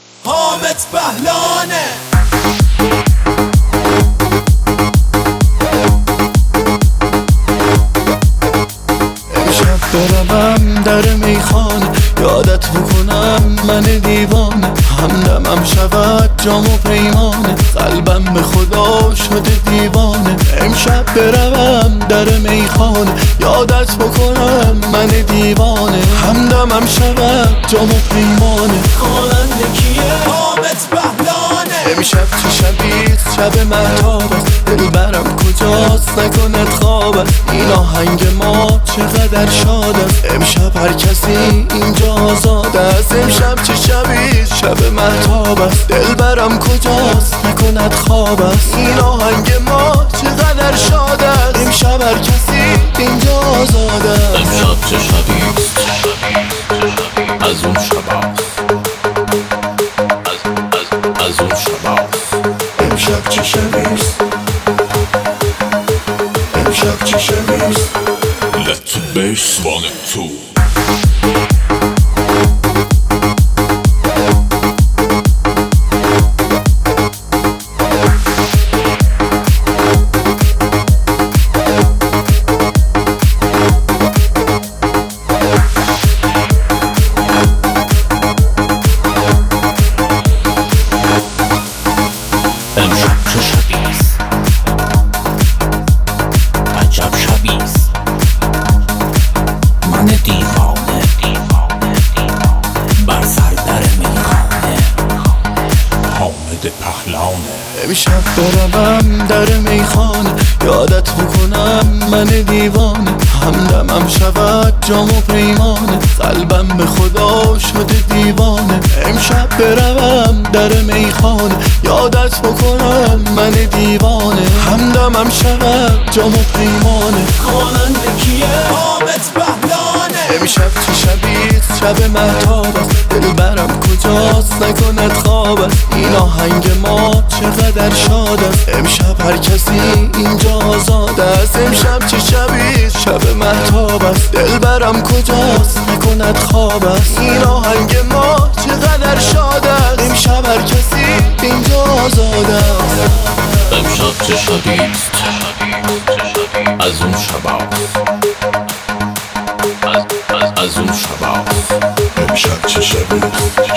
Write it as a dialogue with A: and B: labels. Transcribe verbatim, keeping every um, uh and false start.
A: حامد بهلانه.
B: امشب بروم در میخانه، یادت بکنم من دیوانه. همدمم شود جام و پیمانه، قلبم به خدا شده دیوانه. امشب بروم در میخانه، یادت بکنم من دیوانه. همدمم شود جام و پیمانه.
A: خواننده کیه؟ حامد بهلانه.
B: امشب چه شبیست؟ شب مهتاب است. دلبرم کجاست؟ نکند خواب است. این آهنگ ما چقدر شاد است. امشب هر کسی اینجا آزاد است. امشب چه شبیست؟ شب مهتاب است. دلبرم کجاست؟ نکند خواب است. این آهنگ ما چقدر شاد است. امشب هر کسی اینجا آزاد است.
C: امشب چه شبیست؟ از اون شباست، از, از, از اون شباست.
B: امشب چه شبیست؟ امشب چه شبیست؟
C: Let the bass one and two. امشب چه شبیست؟ عجب شبیست. من دیوانه بر سر در میخانه، حامد پهلانه.
B: امشب بروم در میخانه، یادت بکنم من دیوانه. همدمم شود جام و پیمانه، قلبم به خدا شده دیوانه. امشب بروم در میخانه، یادت بکنم من دیوانه. همدمم شود جام و پیمانه.
A: خواننده کیه؟ حامد بهلانه.
B: امشب چه شبیست؟ شب مهتاب است. دلبرم کجاست؟ نکند خواب است. این آهنگ ما چقدر شاد است. امشب هر کسی اینجا آزاد است. امشب چه شبیست؟ شب مهتاب است. دلبرم کجاست؟ نکند خواب است. این آهنگ ما چقدر شاد است. امشب هر کسی اینجا آزاد است.
C: امشب چه شبیست؟ از اون شباست، از, از, از اون شباست.
B: امشب چه شبیست؟